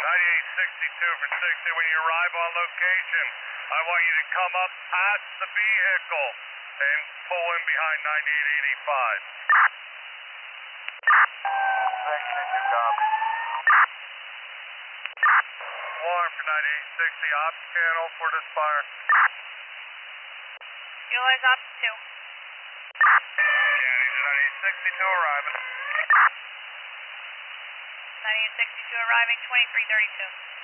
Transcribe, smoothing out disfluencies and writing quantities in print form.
9862 for 60. When you arrive on location, I want you to come up past the vehicle and pull in behind 9885. 60, copy. Alarm for 9860, ops channel for this fire. Utilize ops 2. Yeah, these are 9862 arriving. 9862 arriving, 2332.